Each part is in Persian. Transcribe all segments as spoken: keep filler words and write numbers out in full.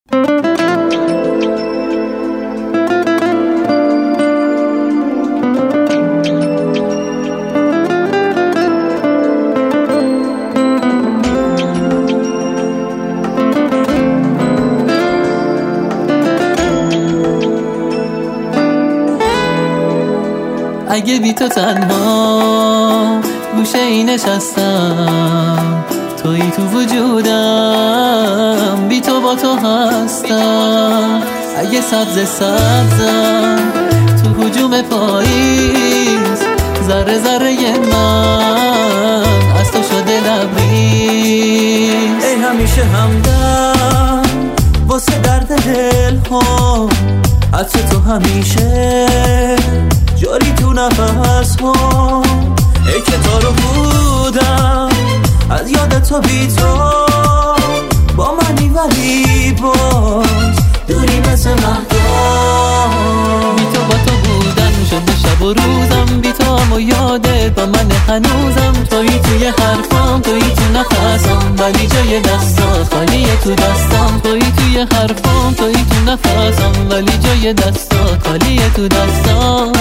اگه بی تو تنها گوشه ای نشستم، تویی تو وجودم، بی تو با تو هستم. اگه سبز سبزم تو هجوم پاییز، ذره ذره من از تو شده لبریز. ای همیشه همدم واسه درد دل ها، حتی تو همیشه جاری تو نفس ها. ای که تا رو بودم از یاد تو بی تو با منی، ولی باز دوری مثل مهدام. بی تو با تو بودن شده شب و روزم، بی تو هم و یادت با من هنوزم. تویی توی حرفام، تویی تو نفسم، ولی جای دستات خالیه تو دستم. تویی توی حرفام، تویی تو نفسم، ولی جای دستات خالیه تو دستم.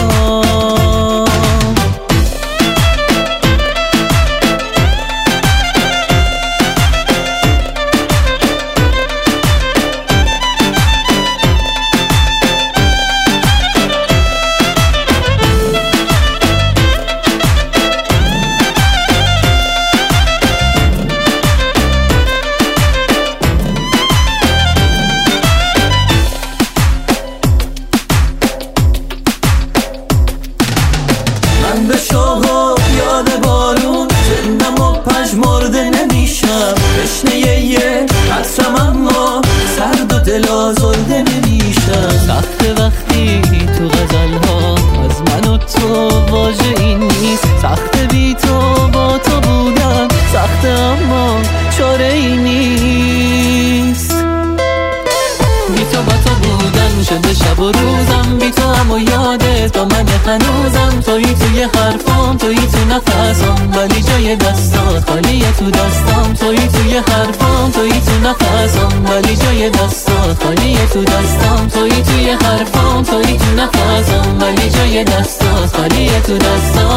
من به شوق یاد بارون جنم و پژمرده نمیشم، تشنه یه قطرم اما سرد و دل آزرده نمیشم. سخت وقتی تو غزلها از من و تو واژه این نیست، سخت بی تو با تو بودن، سخت اما چاره ای نیست. بی تو با تو بودن شده شب و روزم، بی تو هم و یادت با من هنوزم. تویی توی حرفام، تویی تو نفسم، ولی جای دستات خالیه تو دستم. تویی توی حرفام، تویی تو نفسم، ولی جای دستات خالیه تو دستم. تویی توی حرفام، تویی تو نفسم، ولی جای دستات خالیه تو دستم.